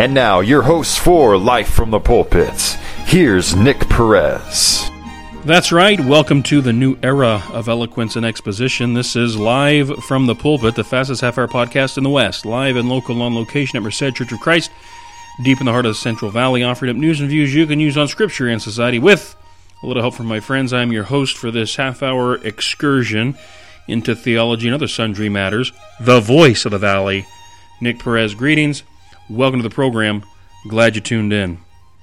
And now, your host for Life from the Pulpit, here's Nick Perez. That's right. Welcome to the new era of eloquence and exposition. This is Live from the Pulpit, the fastest half-hour podcast in the West. Live and local on location at Merced Church of Christ, deep in the heart of the Central Valley, offering up news and views you can use on Scripture and society with a little help from my friends. I'm your host for this half-hour excursion into theology and other sundry matters, the voice of the Valley, Nick Perez. Greetings. Welcome to the program. Glad you tuned in.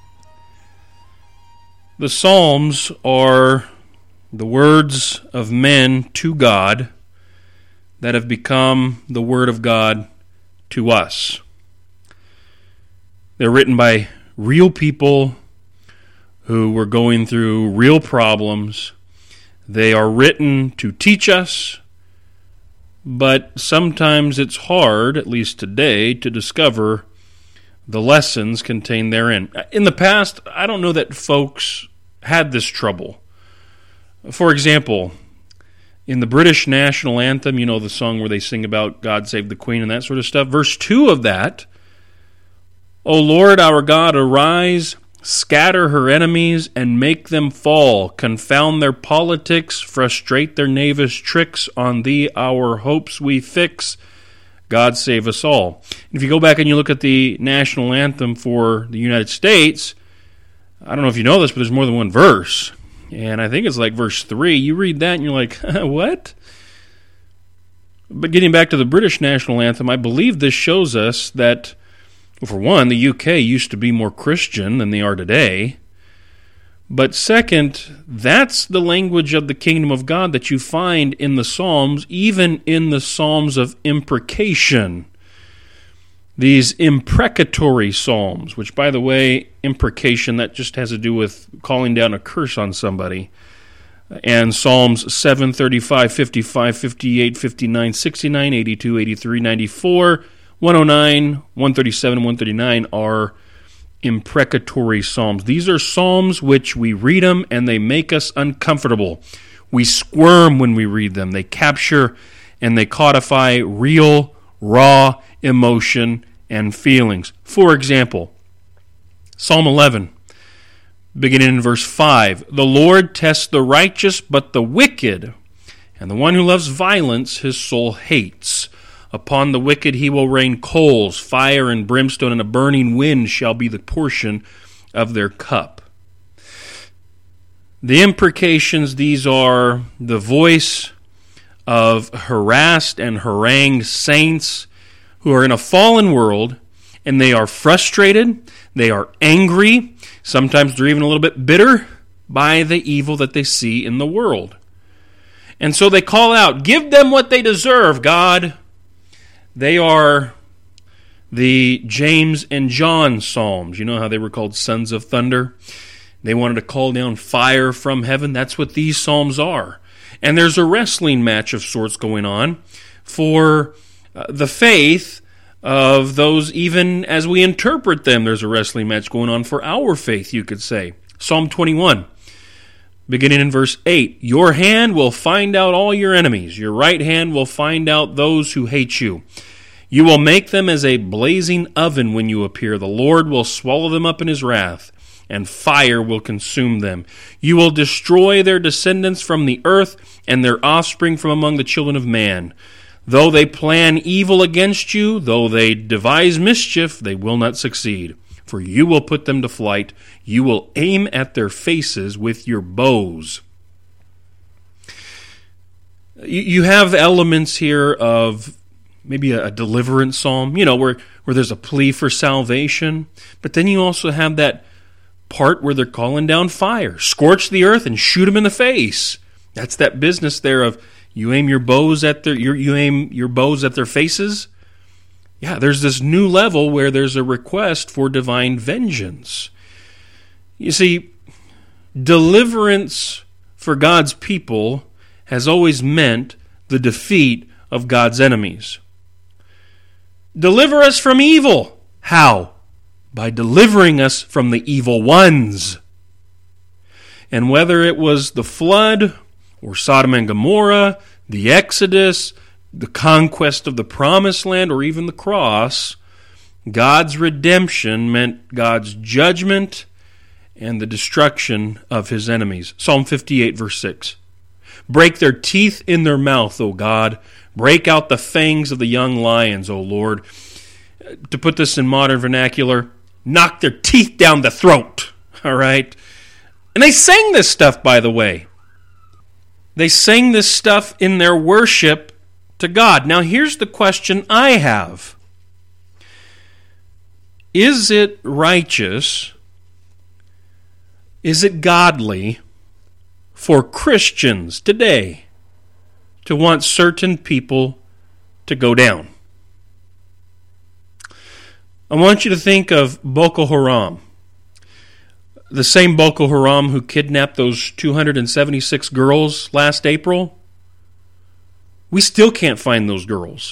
The Psalms are the words of men to God that have become the Word of God to us. They're written by real people who were going through real problems. They are written to teach us, but sometimes it's hard, at least today, to discover the lessons contained therein. In the past, I don't know that folks had this trouble. For example, in the British national anthem, you know the song where they sing about God Save the Queen and that sort of stuff, verse 2 of that, O Lord our God, arise, scatter her enemies, and make them fall, confound their politics, frustrate their knavish tricks, on thee our hopes we fix, God save us all. If you go back and you look at the national anthem for the United States, I don't know if you know this, but there's more than one verse. And I think it's like verse 3. You read that and you're like, what? But getting back to the British national anthem, I believe this shows us that, well, for one, the UK used to be more Christian than they are today. But second, that's the language of the kingdom of God that you find in the Psalms, even in the Psalms of imprecation. These imprecatory psalms, which, by the way, imprecation, that just has to do with calling down a curse on somebody. And Psalms 7, 35, 55, 58, 59, 69, 82, 83, 94, 109, 137, and 139 are imprecatory psalms. These are psalms which we read them and they make us uncomfortable. We squirm when we read them. They capture and they codify real, raw emotion and feelings. For example, Psalm 11, beginning in verse 5, the Lord tests the righteous, but the wicked, and the one who loves violence his soul hates. Upon the wicked he will rain coals, fire and brimstone, and a burning wind shall be the portion of their cup. The imprecations, these are the voice of harassed and harangued saints who are in a fallen world, and they are frustrated, they are angry, sometimes they're even a little bit bitter by the evil that they see in the world. And so they call out, give them what they deserve, God. They are the James and John Psalms. You know how they were called sons of thunder? They wanted to call down fire from heaven. That's what these Psalms are. And there's a wrestling match of sorts going on for the faith of those, even as we interpret them. There's a wrestling match going on for our faith, you could say. Psalm 21. Beginning in verse 8, your hand will find out all your enemies. Your right hand will find out those who hate you. You will make them as a blazing oven when you appear. The Lord will swallow them up in his wrath, and fire will consume them. You will destroy their descendants from the earth, and their offspring from among the children of man. Though they plan evil against you, though they devise mischief, they will not succeed. For you will put them to flight. You will aim at their faces with your bows. You have elements here of maybe a deliverance psalm, where there's a plea for salvation. But then you also have that part where they're calling down fire. Scorch the earth and shoot them in the face. That's that business there of you aim your bows at their faces. Yeah, there's this new level where there's a request for divine vengeance. You see, deliverance for God's people has always meant the defeat of God's enemies. Deliver us from evil. How? By delivering us from the evil ones. And whether it was the flood or Sodom and Gomorrah, the Exodus, the conquest of the Promised Land, or even the cross, God's redemption meant God's judgment and the destruction of his enemies. Psalm 58, verse 6. Break their teeth in their mouth, O God. Break out the fangs of the young lions, O Lord. To put this in modern vernacular, knock their teeth down the throat. All right? And they sang this stuff, by the way. They sang this stuff in their worship to God. Now, here's the question I have. Is it righteous, is it godly for Christians today to want certain people to go down? I want you to think of Boko Haram. The same Boko Haram who kidnapped those 276 girls last April. We still can't find those girls.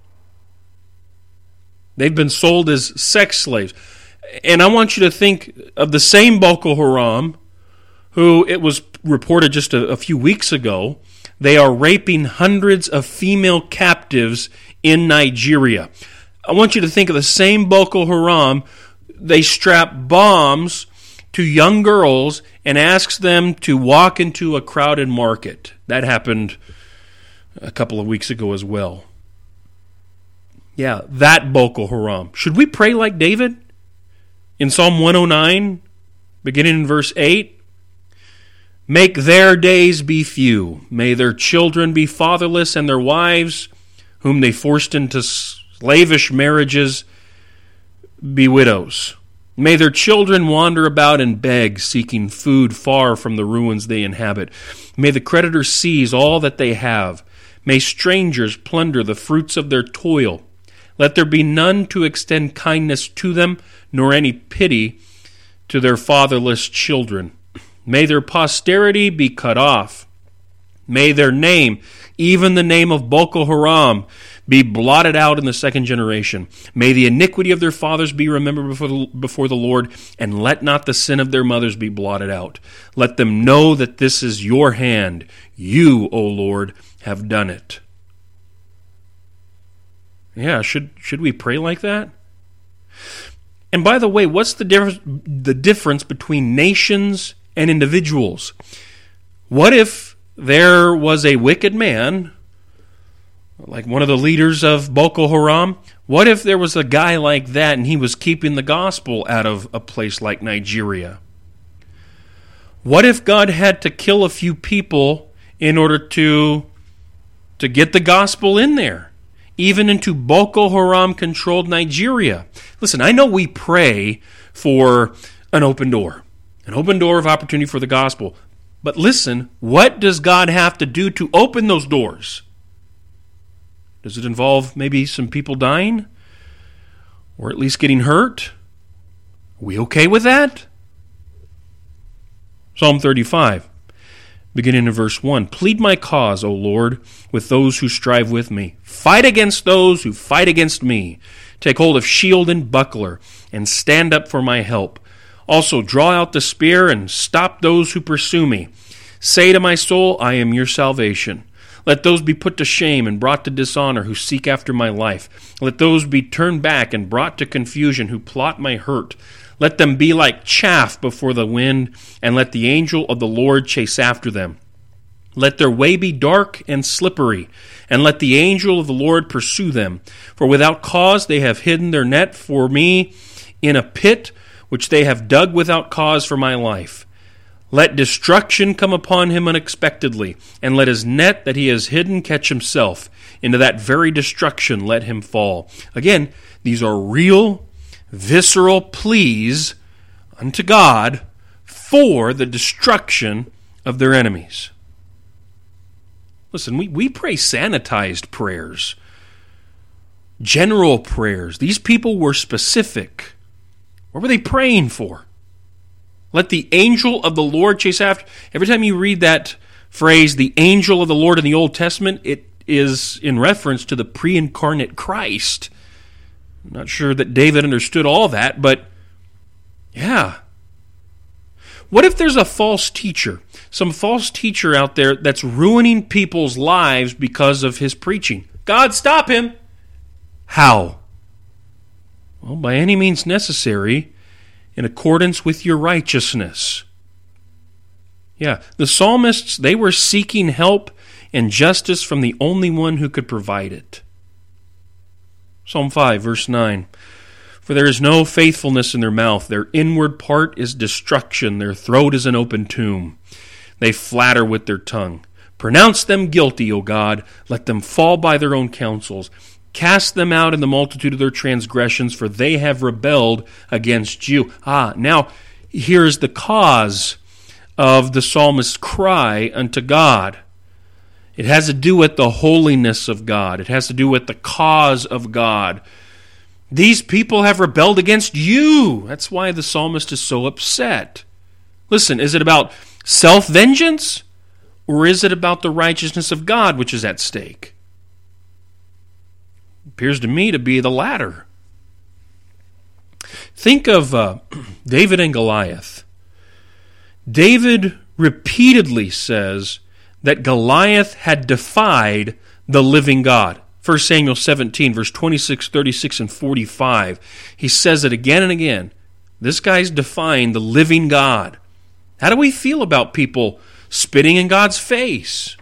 They've been sold as sex slaves. And I want you to think of the same Boko Haram who, it was reported just a few weeks ago, they are raping hundreds of female captives in Nigeria. I want you to think of the same Boko Haram. They strap bombs to young girls and asks them to walk into a crowded market. That happened a couple of weeks ago as well. Yeah, that Boko Haram. Should we pray like David? In Psalm 109, beginning in verse 8, make their days be few. May their children be fatherless, and their wives, whom they forced into slavish marriages, be widows. May their children wander about and beg, seeking food far from the ruins they inhabit. May the creditors seize all that they have. May strangers plunder the fruits of their toil. Let there be none to extend kindness to them, nor any pity to their fatherless children. May their posterity be cut off. May their name, even the name of Boko Haram, be blotted out in the second generation. May the iniquity of their fathers be remembered before the Lord, and let not the sin of their mothers be blotted out. Let them know that this is your hand. You, O Lord, have done it. Yeah, should we pray like that? And by the way, what's the difference between nations and individuals? What if there was a wicked man, like one of the leaders of Boko Haram? What if there was a guy like that and he was keeping the gospel out of a place like Nigeria? What if God had to kill a few people in order to get the gospel in there, even into Boko Haram-controlled Nigeria? Listen, I know we pray for an open door of opportunity for the gospel. But listen, what does God have to do to open those doors? Does it involve maybe some people dying? Or at least getting hurt? Are we okay with that? Psalm 35, beginning in verse 1. Plead my cause, O Lord, with those who strive with me. Fight against those who fight against me. Take hold of shield and buckler, and stand up for my help. Also draw out the spear, and stop those who pursue me. Say to my soul, I am your salvation. Let those be put to shame and brought to dishonor who seek after my life. Let those be turned back and brought to confusion who plot my hurt. Let them be like chaff before the wind, and let the angel of the Lord chase after them. Let their way be dark and slippery, and let the angel of the Lord pursue them. For without cause they have hidden their net for me in a pit, which they have dug without cause for my life. Let destruction come upon him unexpectedly, and let his net that he has hidden catch himself. Into that very destruction let him fall. Again, these are real, visceral pleas unto God for the destruction of their enemies. Listen, we pray sanitized prayers, general prayers. These people were specific. What were they praying for? Let the angel of the Lord chase after. Every time you read that phrase, the angel of the Lord in the Old Testament, it is in reference to the pre-incarnate Christ. I'm not sure that David understood all that, but yeah. What if there's a false teacher, some false teacher out there that's ruining people's lives because of his preaching? God, stop him! How? Well, by any means necessary, in accordance with your righteousness. Yeah, the psalmists, they were seeking help and justice from the only one who could provide it. Psalm 5, verse 9. For there is no faithfulness in their mouth. Their inward part is destruction. Their throat is an open tomb. They flatter with their tongue. Pronounce them guilty, O God. Let them fall by their own counsels. Cast them out in the multitude of their transgressions, for they have rebelled against you. Now here is the cause of the psalmist's cry unto God. It has to do with the holiness of God. It has to do with the cause of God. These people have rebelled against you. That's why the psalmist is so upset. Listen, is it about self-vengeance, or is it about the righteousness of God which is at stake? It appears to me to be the latter. Think of David and Goliath. David repeatedly says that Goliath had defied the living God. 1 Samuel 17, verse 26, 36, and 45. He says it again and again. This guy's defying the living God. How do we feel about people spitting in God's face?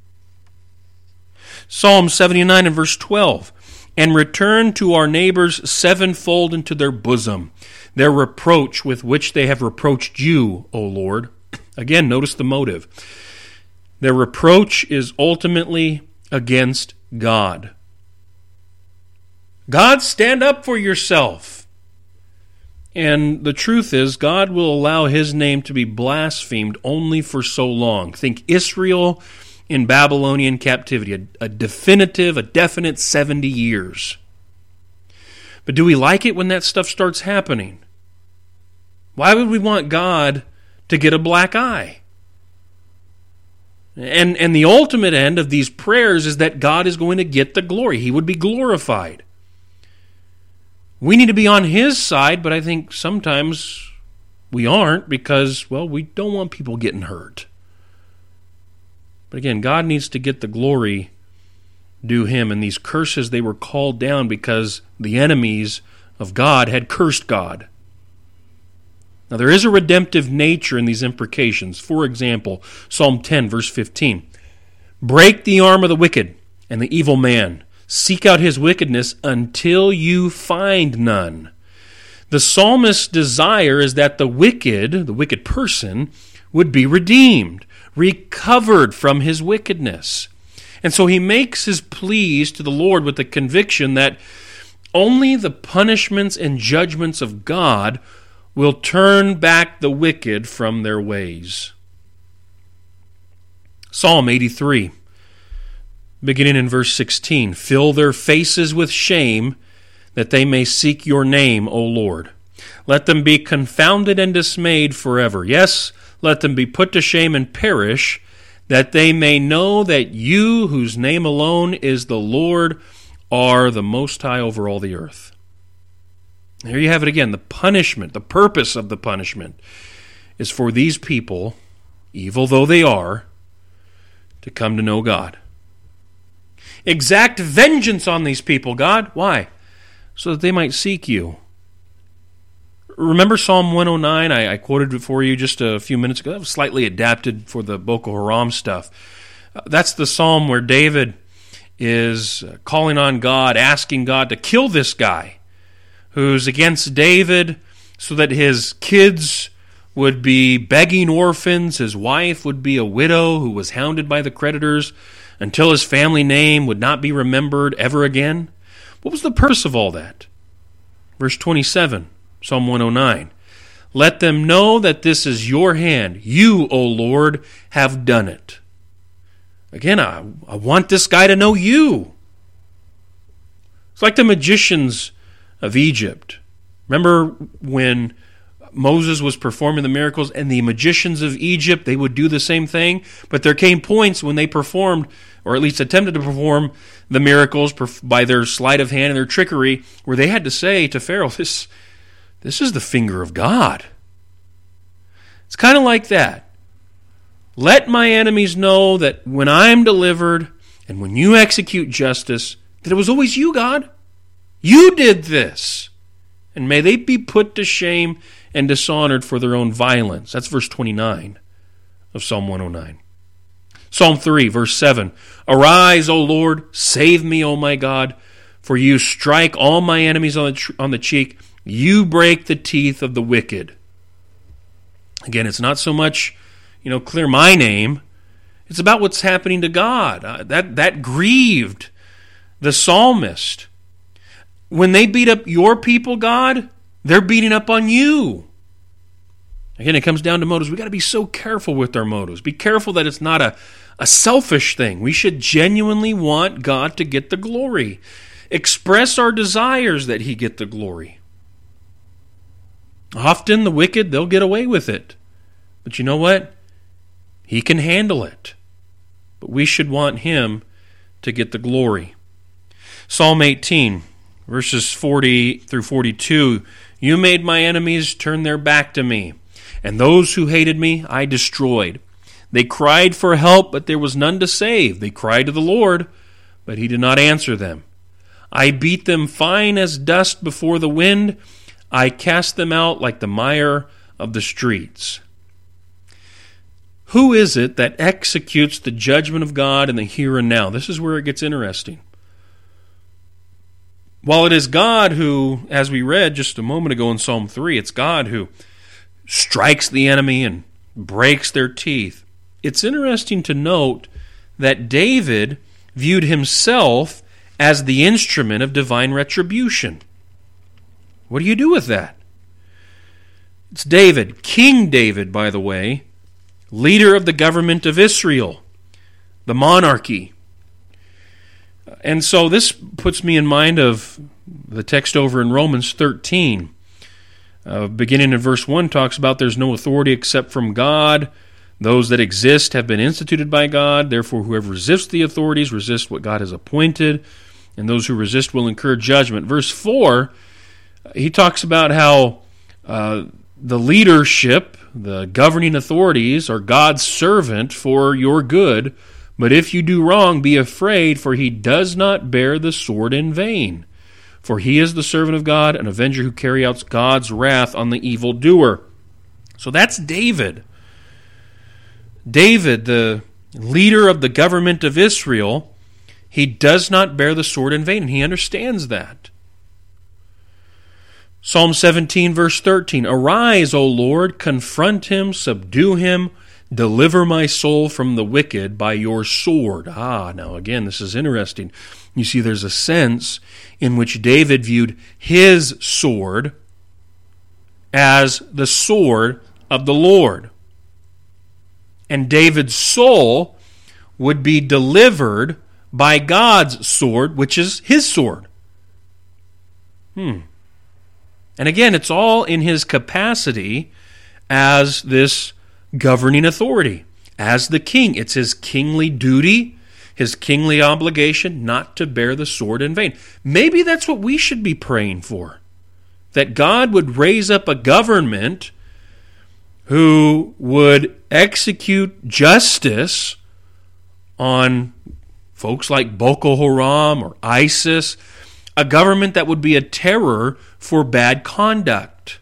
Psalm 79 and verse 12. And return to our neighbors sevenfold into their bosom, their reproach with which they have reproached you, O Lord. Again, notice the motive. Their reproach is ultimately against God. God, stand up for yourself. And the truth is, God will allow His name to be blasphemed only for so long. Think Israel in Babylonian captivity, a definite 70 years. But do we like it when that stuff starts happening? Why would we want God to get a black eye? And the ultimate end of these prayers is that God is going to get the glory. He would be glorified. We need to be on His side, but I think sometimes we aren't because, well, we don't want people getting hurt. But again, God needs to get the glory due Him, and these curses, they were called down because the enemies of God had cursed God. Now, there is a redemptive nature in these imprecations. For example, Psalm 10, verse 15. Break the arm of the wicked and the evil man. Seek out his wickedness until you find none. The psalmist's desire is that the wicked person, would be redeemed, recovered from his wickedness. And so he makes his pleas to the Lord with the conviction that only the punishments and judgments of God will turn back the wicked from their ways. Psalm 83, beginning in verse 16. Fill their faces with shame, that they may seek your name, O Lord. Let them be confounded and dismayed forever. Yes, let them be put to shame and perish, that they may know that you, whose name alone is the Lord, are the Most High over all the earth. Here you have it again. The punishment, the purpose of the punishment is for these people, evil though they are, to come to know God. Exact vengeance on these people, God. Why? So that they might seek you. Remember Psalm 109? I quoted it for you just a few minutes ago. That was slightly adapted for the Boko Haram stuff. That's the psalm where David is calling on God, asking God to kill this guy who's against David so that his kids would be begging orphans, his wife would be a widow who was hounded by the creditors until his family name would not be remembered ever again. What was the purpose of all that? Verse 27, Psalm 109. Let them know that this is your hand. You, O Lord, have done it. Again, I want this guy to know you. It's like the magicians of Egypt. Remember when Moses was performing the miracles and the magicians of Egypt, they would do the same thing? But there came points when they performed, or at least attempted to perform the miracles by their sleight of hand and their trickery, where they had to say to Pharaoh, this is the finger of God. It's kind of like that. Let my enemies know that when I'm delivered and when you execute justice, that it was always you, God. You did this. and may they be put to shame and dishonored for their own violence. That's verse 29 of Psalm 109. Psalm 3, verse 7. Arise, O Lord, save me, O my God, for you strike all my enemies on the cheek. You break the teeth of the wicked. Again, it's not so much, clear my name. It's about what's happening to God. That grieved the psalmist. When they beat up your people, God, they're beating up on you. Again, it comes down to motives. We've got to be so careful with our motives. Be careful that it's not a selfish thing. We should genuinely want God to get the glory. Express our desires that He get the glory. Often the wicked, they'll get away with it. But you know what? He can handle it. But we should want Him to get the glory. Psalm 18, verses 40 through 42. You made my enemies turn their back to me, and those who hated me I destroyed. They cried for help, but there was none to save. They cried to the Lord, but He did not answer them. I beat them fine as dust before the wind. I cast them out like the mire of the streets. Who is it that executes the judgment of God in the here and now? This is where it gets interesting. While it is God who, as we read just a moment ago in Psalm 3, it's God who strikes the enemy and breaks their teeth. It's interesting to note that David viewed himself as the instrument of divine retribution. What do you do with that? It's David, King David, by the way, leader of the government of Israel, the monarchy. And so this puts me in mind of the text over in Romans 13. Beginning in verse 1 talks about there's no authority except from God. Those that exist have been instituted by God. Therefore, whoever resists the authorities resists what God has appointed, and those who resist will incur judgment. Verse 4, he talks about how the leadership, the governing authorities, are God's servant for your good. But if you do wrong, be afraid, for He does not bear the sword in vain. For He is the servant of God, an avenger who carries out God's wrath on the evildoer. So that's David. David, the leader of the government of Israel, he does not bear the sword in vain, and he understands that. Psalm 17, verse 13, Arise, O Lord, confront him, subdue him, deliver my soul from the wicked by your sword. Now again, this is interesting. You see, there's a sense in which David viewed his sword as the sword of the Lord. And David's soul would be delivered by God's sword, which is his sword. And again, it's all in his capacity as this governing authority, as the king. It's his kingly duty, his kingly obligation not to bear the sword in vain. Maybe that's what we should be praying for, that God would raise up a government who would execute justice on folks like Boko Haram or ISIS, a government that would be a terror for bad conduct.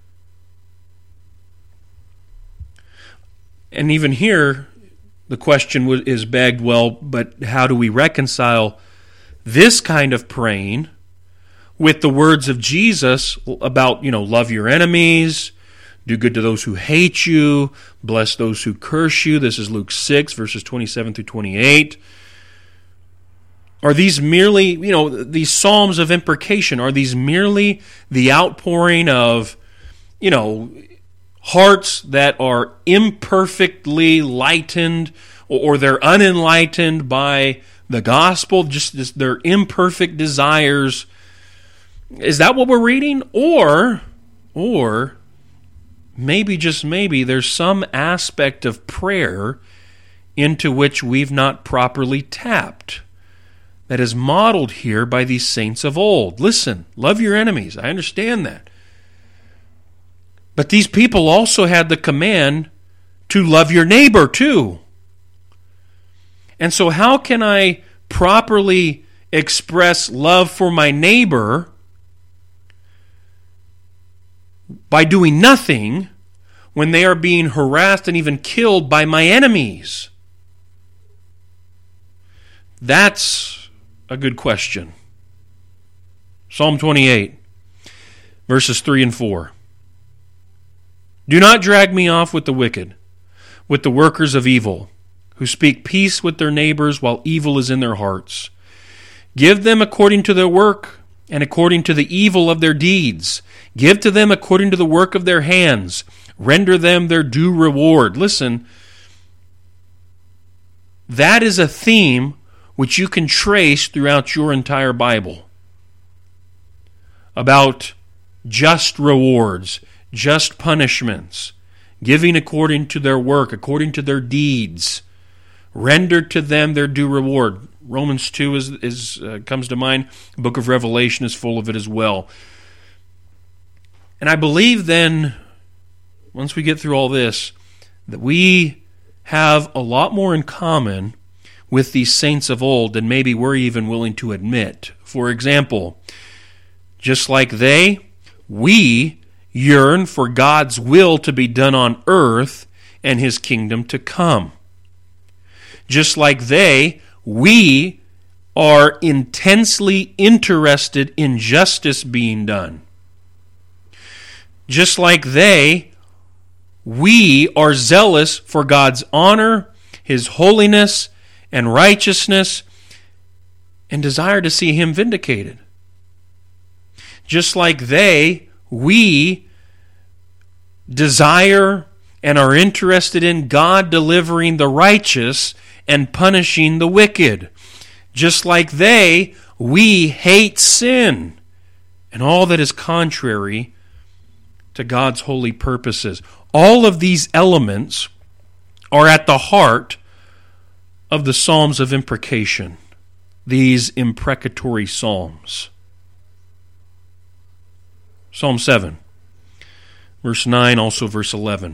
And even here, the question is begged, well, but how do we reconcile this kind of praying with the words of Jesus about, love your enemies, do good to those who hate you, bless those who curse you? This is Luke 6, verses 27 through 28. Are these merely, these psalms of imprecation, are these merely the outpouring of, hearts that are imperfectly lightened, or they're unenlightened by the gospel, just their imperfect desires? Is that what we're reading? Or maybe, just maybe, there's some aspect of prayer into which we've not properly tapped, that is modeled here by these saints of old. Listen, love your enemies. I understand that. But these people also had the command to love your neighbor too. And so how can I properly express love for my neighbor by doing nothing when they are being harassed and even killed by my enemies? That's a good question. Psalm 28, verses 3 and 4. Do not drag me off with the wicked, with the workers of evil, who speak peace with their neighbors while evil is in their hearts. Give them according to their work and according to the evil of their deeds. Give to them according to the work of their hands. Render them their due reward. Listen, that is a theme which you can trace throughout your entire Bible, about just rewards, just punishments, giving according to their work, according to their deeds. Render to them their due reward. Romans 2 comes to mind. The book of Revelation is full of it as well. And I believe then, once we get through all this, that we have a lot more in common with these saints of old than maybe we're even willing to admit. For example, just like they, we yearn for God's will to be done on earth and His kingdom to come. Just like they, we are intensely interested in justice being done. Just like they, we are zealous for God's honor, His holiness, and righteousness, and desire to see Him vindicated. Just like they, we desire and are interested in God delivering the righteous and punishing the wicked. Just like they, we hate sin and all that is contrary to God's holy purposes. All of these elements are at the heart of the Psalms of imprecation, these imprecatory psalms. Psalm 7, verse 9, also verse 11.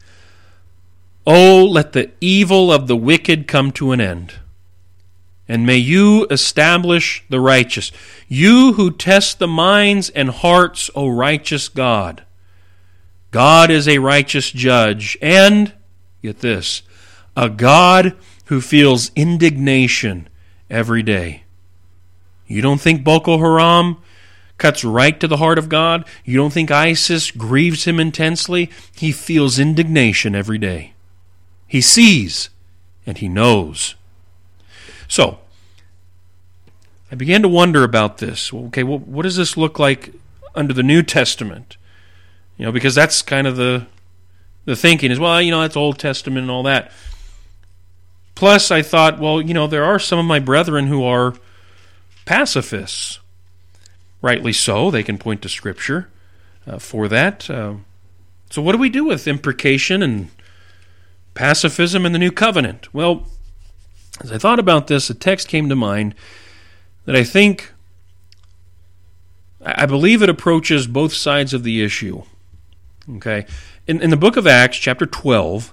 Oh, let the evil of the wicked come to an end, and may you establish the righteous. You who test the minds and hearts, O righteous God. God is a righteous judge, and, get this, a God who feels indignation every day. You don't think Boko Haram cuts right to the heart of God? You don't think ISIS grieves Him intensely? He feels indignation every day. He sees and He knows. So, I began to wonder about this. Okay, well, what does this look like under the New Testament? Because that's kind of the thinking is, well, that's Old Testament and all that. Plus, I thought, well, there are some of my brethren who are pacifists. Rightly so. They can point to Scripture for that. So what do we do with imprecation and pacifism in the New Covenant? Well, as I thought about this, a text came to mind that I believe it approaches both sides of the issue. Okay? In the book of Acts, chapter 12,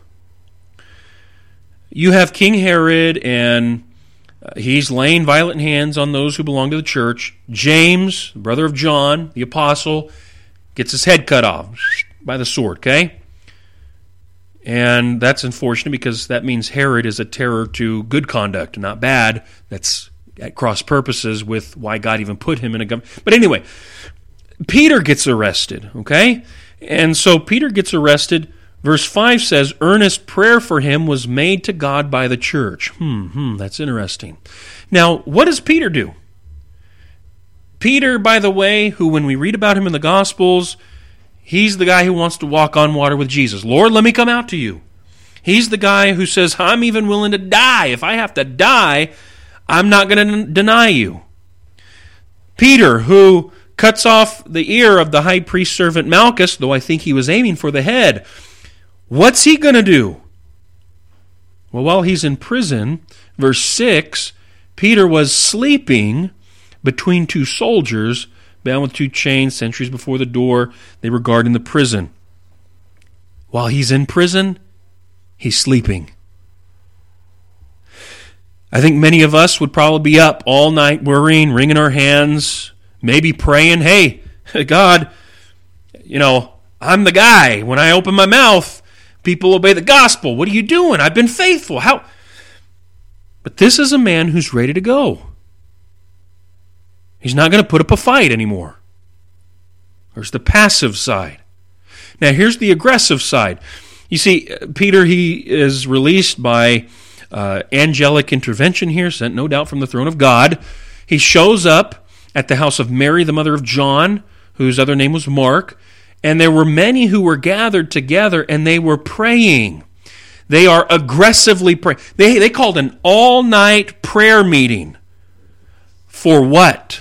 you have King Herod, and he's laying violent hands on those who belong to the church. James, the brother of John, the apostle, gets his head cut off by the sword, okay? And that's unfortunate because that means Herod is a terror to good conduct, not bad. That's at cross purposes with why God even put him in a government. But anyway, Peter gets arrested, okay? And so Peter gets arrested. Verse 5 says, earnest prayer for him was made to God by the church. That's interesting. Now, what does Peter do? Peter, by the way, who when we read about him in the Gospels, he's the guy who wants to walk on water with Jesus. Lord, let me come out to you. He's the guy who says, I'm even willing to die. If I have to die, I'm not going to deny you. Peter, who cuts off the ear of the high priest servant Malchus, though I think he was aiming for the head. What's he going to do? Well, while he's in prison, verse 6, Peter was sleeping between two soldiers, bound with two chains, sentries before the door. They were guarding the prison. While he's in prison, he's sleeping. I think many of us would probably be up all night worrying, wringing our hands, maybe praying, hey, God, I'm the guy. When I open my mouth, people obey the gospel. What are you doing? I've been faithful. How? But this is a man who's ready to go. He's not going to put up a fight anymore. There's the passive side. Now here's the aggressive side. You see, Peter, he is released by angelic intervention here, sent no doubt from the throne of God. He shows up at the house of Mary, the mother of John, whose other name was Mark, and there were many who were gathered together, and they were praying. They are aggressively praying. They called an all-night prayer meeting. For what?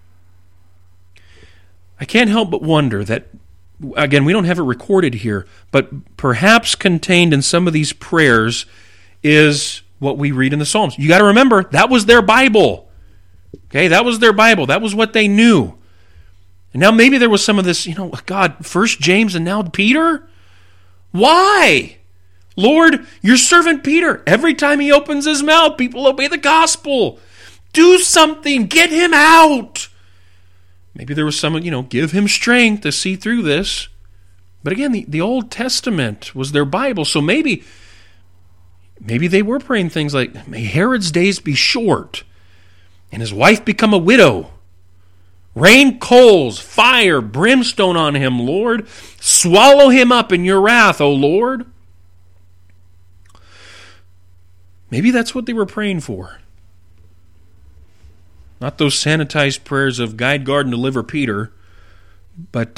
I can't help but wonder that, again, we don't have it recorded here, but perhaps contained in some of these prayers is what we read in the Psalms. You got to remember, that was their Bible. Okay, that was their Bible. That was what they knew. And now maybe there was some of this, God, first James and now Peter? Why? Lord, your servant Peter, every time he opens his mouth, people obey the gospel. Do something. Get him out. Maybe there was someone, give him strength to see through this. But again, the Old Testament was their Bible, so maybe they were praying things like, may Herod's days be short, and his wife become a widow. Rain coals, fire, brimstone on him, Lord. Swallow him up in your wrath, O Lord. Maybe that's what they were praying for. Not those sanitized prayers of guide, guard, and deliver Peter, but,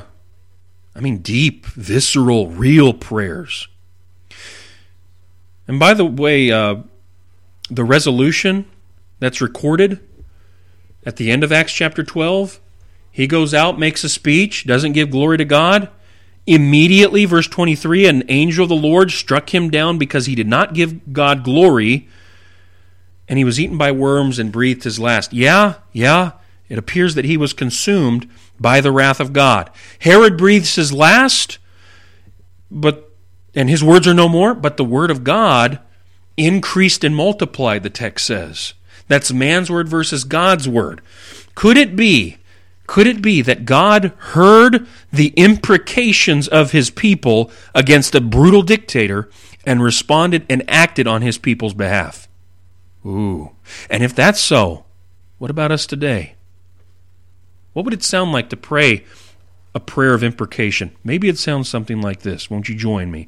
deep, visceral, real prayers. And by the way, the resolution that's recorded at the end of Acts chapter 12, he goes out, makes a speech, doesn't give glory to God. Immediately, verse 23, an angel of the Lord struck him down because he did not give God glory, and he was eaten by worms and breathed his last. Yeah, it appears that he was consumed by the wrath of God. Herod breathes his last, and his words are no more, but the word of God increased and multiplied, the text says. That's man's word versus God's word. Could it be that God heard the imprecations of his people against a brutal dictator and responded and acted on his people's behalf? Ooh. And if that's so, what about us today? What would it sound like to pray a prayer of imprecation? Maybe it sounds something like this. Won't you join me?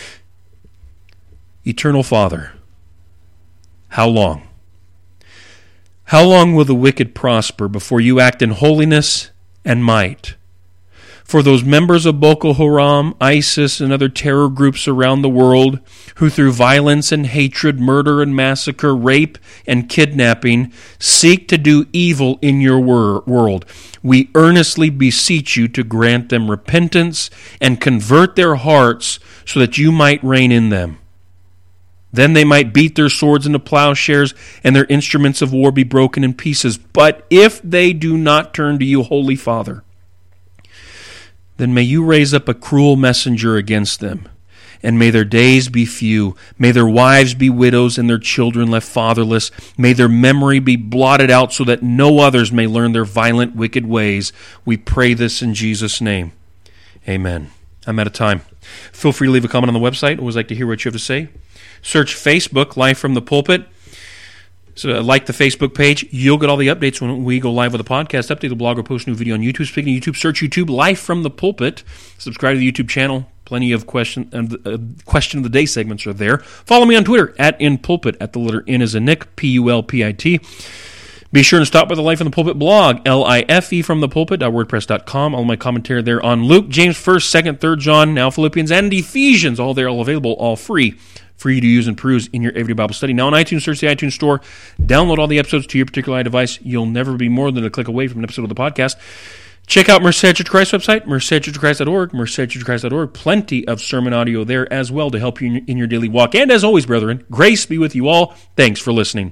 Eternal Father, how long? How long will the wicked prosper before you act in holiness and might? For those members of Boko Haram, ISIS, and other terror groups around the world who through violence and hatred, murder and massacre, rape and kidnapping seek to do evil in your world, we earnestly beseech you to grant them repentance and convert their hearts so that you might reign in them. Then they might beat their swords into plowshares and their instruments of war be broken in pieces. But if they do not turn to you, Holy Father, then may you raise up a cruel messenger against them, and may their days be few. May their wives be widows and their children left fatherless. May their memory be blotted out so that no others may learn their violent, wicked ways. We pray this in Jesus' name. Amen. I'm out of time. Feel free to leave a comment on the website. Always like to hear what you have to say. Search Facebook, Live from the Pulpit. So like the Facebook page. You'll get all the updates when we go live with a podcast. Update the blog or post a new video on YouTube. Speaking of YouTube, search YouTube, Live from the Pulpit. Subscribe to the YouTube channel. Plenty of question of the day segments are there. Follow me on Twitter, @InPulpit, at the letter N as in Nick, Pulpit. Be sure to stop by the Life in the Pulpit blog, LIFE from the pulpit.wordpress.com. All my commentary there on Luke, James 1st, 2nd, 3rd John, now Philippians, and Ephesians. All there, all available, all free for you to use and peruse in your everyday Bible study. Now on iTunes, search the iTunes Store. Download all the episodes to your particular device. You'll never be more than a click away from an episode of the podcast. Check out Merced Church of Christ website, mercedchurchofchrist.org, mercedchurchofchrist.org. Plenty of sermon audio there as well to help you in your daily walk. And as always, brethren, grace be with you all. Thanks for listening.